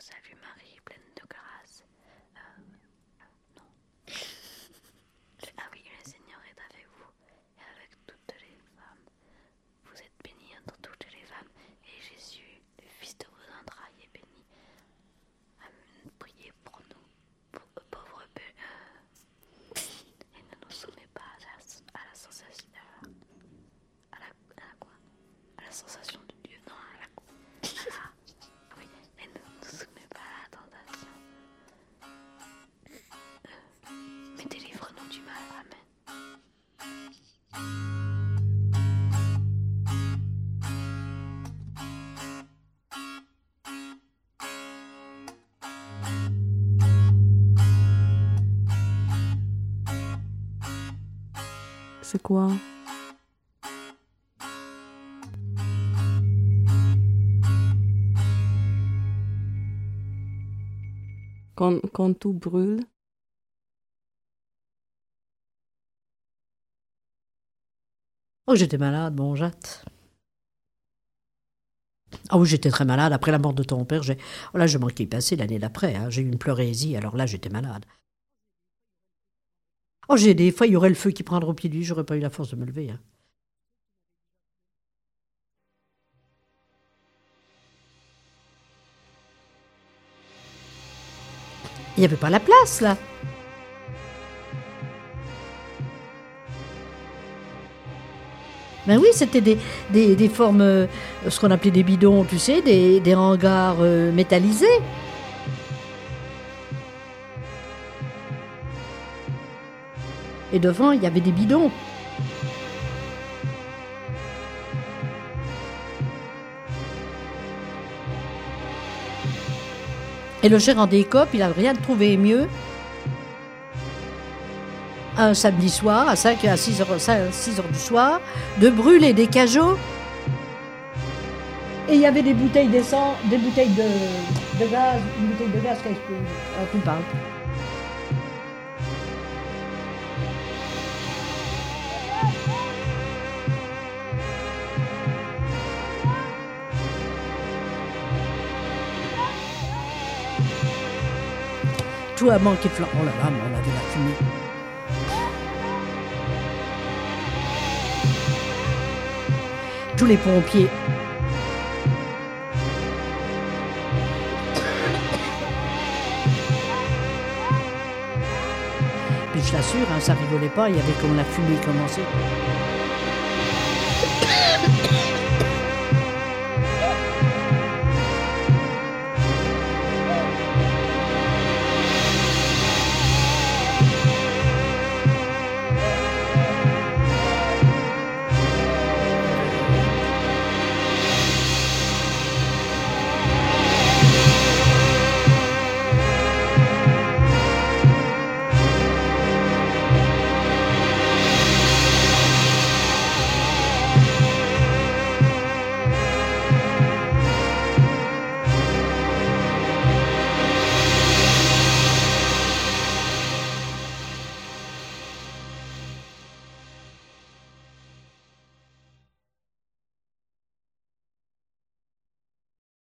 Salut Marie, pleine de grâce. Non. Ah oui, le Seigneur est avec vous et avec toutes les femmes. Vous êtes bénie entre toutes les femmes, et Jésus, le fils de vos entrailles, est béni. Amen. Priez pour nous, pauvres et ne nous soumettez pas à la sensation, quoi à la sensation de Dieu, non, oui, et ne nous soumettez pas à la tentation, mais délivre-nous du mal. Amen. C'est quoi? Quand tout brûle? Oh, j'étais malade, bon, Jacques. Ah oui, j'étais très malade. Après la mort de ton père, là, je manquais passer l'année d'après. Hein. J'ai eu une pleurésie, alors là, j'étais malade. Oh, j'ai des fois, il y aurait le feu qui prendrait au pied du lit, j'aurais pas eu la force de me lever. Hein. Il n'y avait pas la place, là. Ben oui, c'était des formes, ce qu'on appelait des bidons, tu sais, des hangars métallisés. Et devant, il y avait des bidons. Et le gérant des COP, il n'a rien trouvé mieux un samedi soir, à 6 heures du soir, de brûler des cajots. Et il y avait des bouteilles d'essence, des bouteilles de gaz, une bouteille de gaz qui a explosé. Alors tu parles. Tout a manqué de flamme. Oh là là, mais on avait la fumée. Tous les pompiers. Puis je l'assure, hein, ça rigolait pas, il y avait comme la fumée commençait.